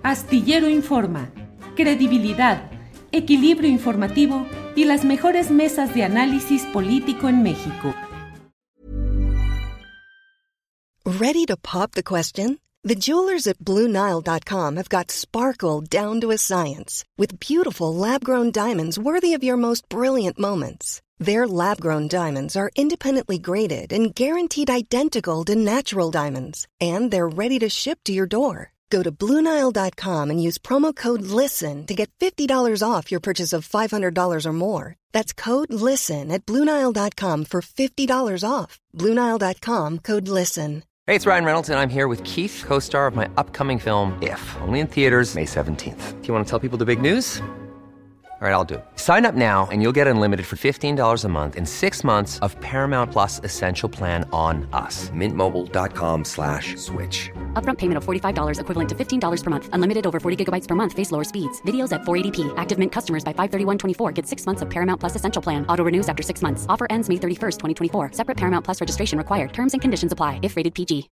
Astillero Informa, credibilidad, equilibrio informativo y las mejores mesas de análisis político en México. Ready to pop the question? The jewelers at BlueNile.com have got sparkle down to a science with beautiful lab-grown diamonds worthy of your most brilliant moments. Their lab-grown diamonds are independently graded and guaranteed identical to natural diamonds, and they're ready to ship to your door. Go to BlueNile.com and use promo code LISTEN to get $50 off your purchase of $500 or more. That's code LISTEN at BlueNile.com for $50 off. BlueNile.com, code LISTEN. Hey, it's Ryan Reynolds, and I'm here with Keith, co-star of my upcoming film, If, only in theaters May 17th. Do you want to tell people the big news? All right, I'll do it. Sign up now and you'll get unlimited for $15 a month and 6 months of Paramount Plus Essential Plan on us. MintMobile.com/switch. Upfront payment of $45 equivalent to $15 per month. Unlimited over 40 gigabytes per month. Face lower speeds. Videos at 480p. Active Mint customers by 531.24 get 6 months of Paramount Plus Essential Plan. Auto renews after 6 months. Offer ends May 31st, 2024. Separate Paramount Plus registration required. Terms and conditions apply if rated PG.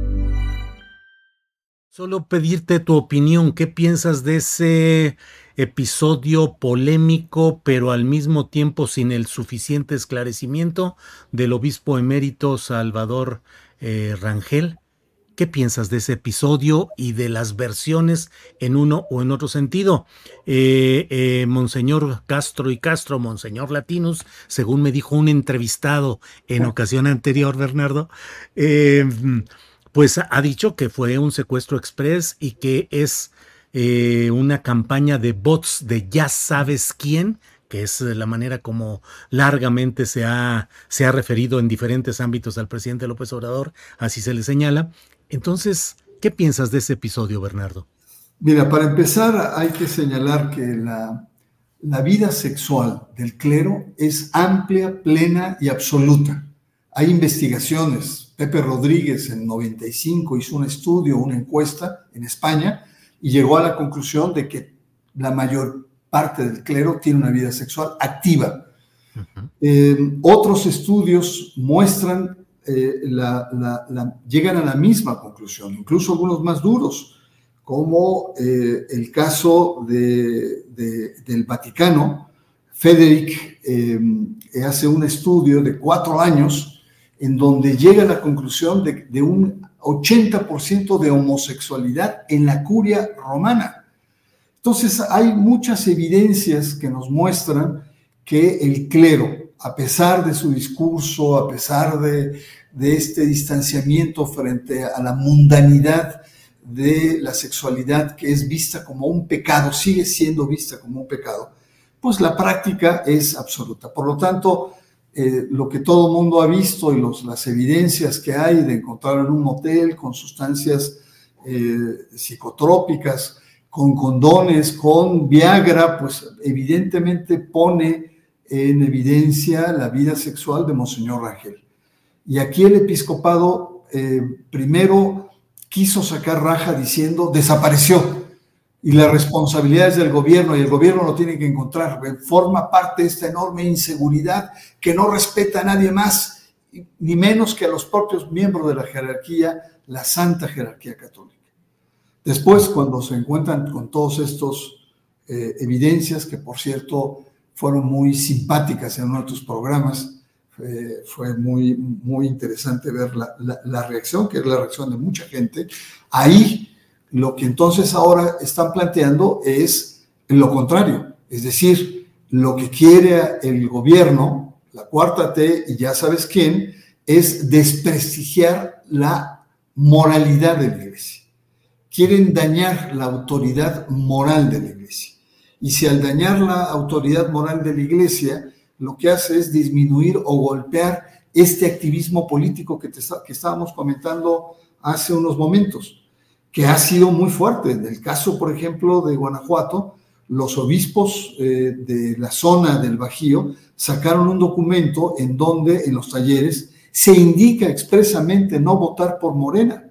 Solo pedirte tu opinión. ¿Qué piensas de ese episodio polémico, pero al mismo tiempo sin el suficiente esclarecimiento del obispo emérito Salvador Rangel? ¿Qué piensas de ese episodio y de las versiones en uno o en otro sentido? Monseñor Castro y Castro, Monseñor Latinus, según me dijo un entrevistado en ocasión anterior, Bernardo, pues ha dicho que fue un secuestro express y que es una campaña de bots de ya sabes quién, que es la manera como largamente se ha referido en diferentes ámbitos al presidente López Obrador, así se le señala. Entonces, ¿qué piensas de ese episodio, Bernardo? Mira, para empezar hay que señalar que la vida sexual del clero es amplia, plena y absoluta. Hay investigaciones. Pepe Rodríguez en 95 hizo un estudio, una encuesta en España y llegó a la conclusión de que la mayor parte del clero tiene una vida sexual activa. Uh-huh. Otros estudios muestran, llegan a la misma conclusión, incluso algunos más duros, como el caso del Vaticano. Federic hace un estudio de 4 años en donde llega a la conclusión de un 80% de homosexualidad en la curia romana. Entonces hay muchas evidencias que nos muestran que el clero, a pesar de su discurso, a pesar de este distanciamiento frente a la mundanidad de la sexualidad que es vista como un pecado, sigue siendo vista como un pecado, pues la práctica es absoluta. Por lo tanto, lo que todo el mundo ha visto y las evidencias que hay de encontrar en un motel con sustancias psicotrópicas, con condones, con Viagra, pues evidentemente pone en evidencia la vida sexual de Monseñor Rangel. Y aquí el episcopado primero quiso sacar raja diciendo desapareció y la responsabilidad es del gobierno y el gobierno lo tiene que encontrar. Forma parte de esta enorme inseguridad que no respeta a nadie más, ni menos que a los propios miembros de la jerarquía, la santa jerarquía católica. Después, cuando se encuentran con todos estos evidencias, que por cierto fueron muy simpáticas en uno de tus programas, fue muy, muy interesante ver la reacción, que es la reacción de mucha gente. Ahí lo que entonces ahora están planteando es lo contrario, es decir, lo que quiere el gobierno, la Cuarta T y ya sabes quién, es desprestigiar la moralidad de la Iglesia. Quieren dañar la autoridad moral de la Iglesia. Y si al dañar la autoridad moral de la Iglesia, lo que hace es disminuir o golpear este activismo político que estábamos comentando hace unos momentos, que ha sido muy fuerte. En el caso, por ejemplo, de Guanajuato, los obispos de la zona del Bajío sacaron un documento en donde en los talleres se indica expresamente no votar por Morena.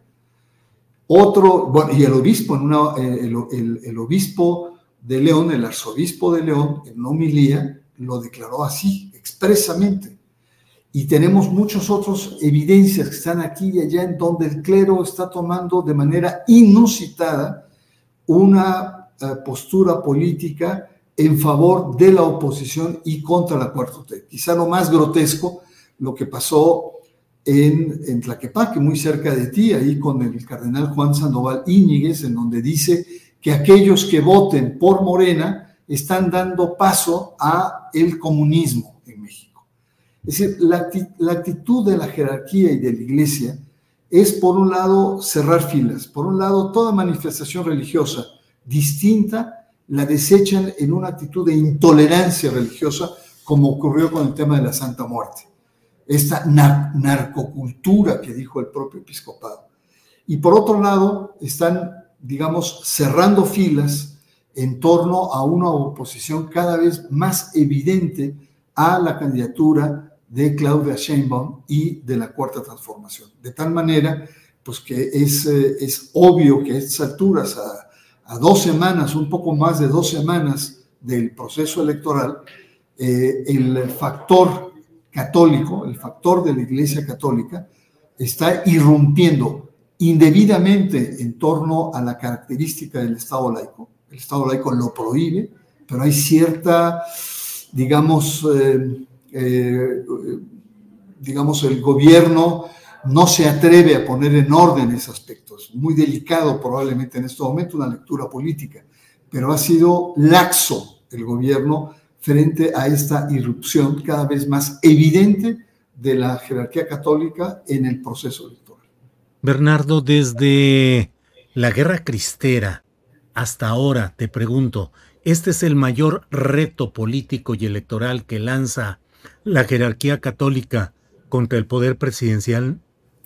Y el obispo, el obispo de León, el arzobispo de León, en una homilía, lo declaró así, expresamente. Y tenemos muchas otras evidencias que están aquí y allá en donde el clero está tomando de manera inusitada una postura política en favor de la oposición y contra la 4T. Quizá lo más grotesco, lo que pasó en Tlaquepaque, muy cerca de ti, ahí con el cardenal Juan Sandoval Íñiguez, en donde dice que aquellos que voten por Morena están dando paso a el comunismo en México. Es decir, la actitud de la jerarquía y de la Iglesia es, por un lado, cerrar filas. Por un lado, toda manifestación religiosa distinta la desechan en una actitud de intolerancia religiosa, como ocurrió con el tema de la Santa Muerte. Esta narcocultura que dijo el propio episcopado. Y por otro lado, están, digamos, cerrando filas en torno a una oposición cada vez más evidente a la candidatura de Claudia Sheinbaum y de la Cuarta Transformación. De tal manera, pues que es obvio que a estas alturas, a 2 semanas, un poco más de 2 semanas del proceso electoral, el factor católico, el factor de la Iglesia Católica, está irrumpiendo indebidamente en torno a la característica del Estado laico. El Estado laico lo prohíbe, pero hay cierta, digamos, el gobierno no se atreve a poner en orden esos aspectos. Muy delicado probablemente en este momento, una lectura política, pero ha sido laxo el gobierno frente a esta irrupción cada vez más evidente de la jerarquía católica en el proceso electoral. Bernardo, desde la Guerra Cristera hasta ahora, te pregunto, ¿este es el mayor reto político y electoral que lanza la jerarquía católica contra el poder presidencial?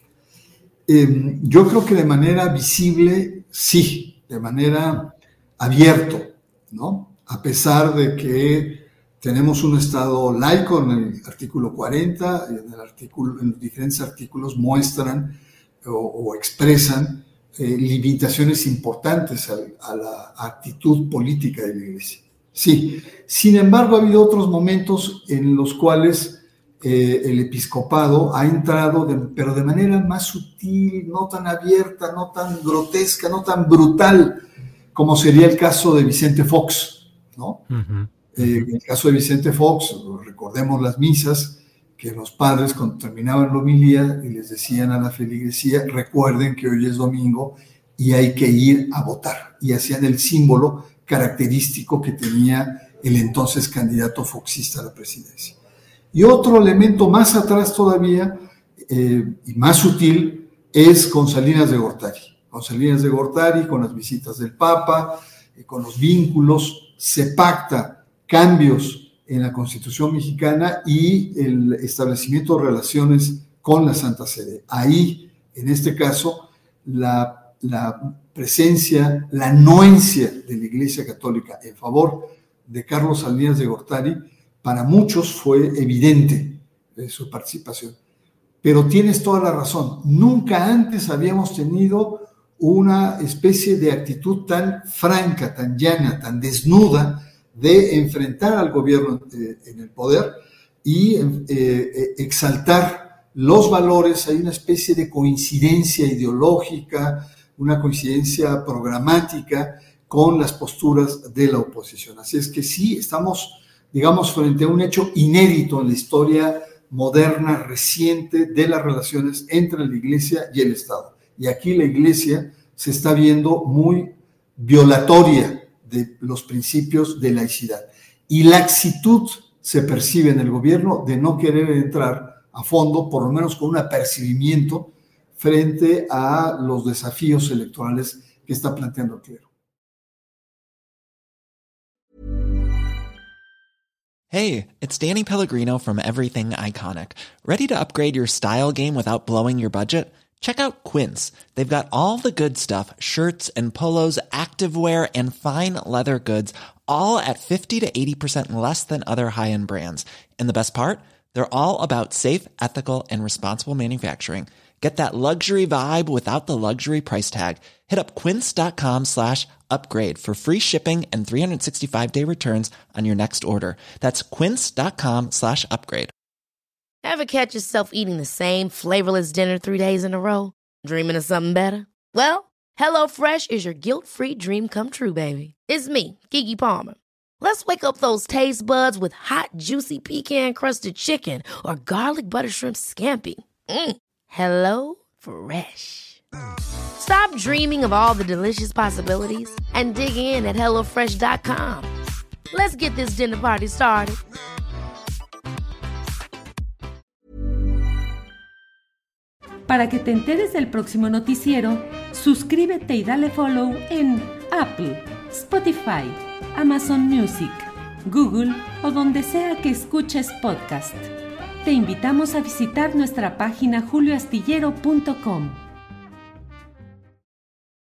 Yo creo que de manera visible, sí, de manera abierta, ¿no? A pesar de que tenemos un Estado laico, en el artículo 40, en los diferentes artículos muestran o expresan limitaciones importantes a la actitud política de la Iglesia. Sí, sin embargo, ha habido otros momentos en los cuales el episcopado ha entrado, pero de manera más sutil, no tan abierta, no tan grotesca, no tan brutal, como sería el caso de Vicente Fox, ¿no? Uh-huh. En el caso de Vicente Fox, recordemos las misas, que los padres cuando terminaban la homilía y les decían a la feligresía, recuerden que hoy es domingo y hay que ir a votar, y hacían el símbolo característico que tenía el entonces candidato foxista a la presidencia. Y otro elemento más atrás todavía, y más sutil, es con Salinas de Gortari. Con Salinas de Gortari, con las visitas del Papa, con los vínculos, se pacta cambios en la Constitución mexicana y el establecimiento de relaciones con la Santa Sede. Ahí, en este caso, la presencia, la anuencia de la Iglesia Católica en favor de Carlos Salinas de Gortari, para muchos fue evidente su participación. Pero tienes toda la razón. Nunca antes habíamos tenido una especie de actitud tan franca, tan llana, tan desnuda de enfrentar al gobierno en el poder y exaltar los valores. Hay una especie de coincidencia ideológica, una coincidencia programática con las posturas de la oposición. Así es que sí, estamos, digamos, frente a un hecho inédito en la historia moderna, reciente, de las relaciones entre la Iglesia y el Estado. Y aquí la Iglesia se está viendo muy violatoria de los principios de laicidad. Y laxitud se percibe en el gobierno de no querer entrar a fondo, por lo menos con un apercibimiento frente a los desafíos electorales que está planteando el clero. Hey, it's Danny Pellegrino from Everything Iconic. Ready to upgrade your style game without blowing your budget? Check out Quince. They've got all the good stuff, shirts and polos, activewear, and fine leather goods, all at 50 to 80% less than other high-end brands. And the best part? They're all about safe, ethical, and responsible manufacturing. Get that luxury vibe without the luxury price tag. Hit up quince.com/upgrade for free shipping and 365-day returns on your next order. That's quince.com/upgrade. Ever catch yourself eating the same flavorless dinner 3 days in a row? Dreaming of something better? Well, HelloFresh is your guilt-free dream come true, baby. It's me, Keke Palmer. Let's wake up those taste buds with hot, juicy pecan-crusted chicken or garlic butter shrimp scampi. Hello Fresh. Stop dreaming of all the delicious possibilities and dig in at HelloFresh.com. Let's get this dinner party started. Para que te enteres del próximo noticiero, suscríbete y dale follow en Apple, Spotify, Amazon Music, Google o donde sea que escuches podcast. Te invitamos a visitar nuestra página julioastillero.com.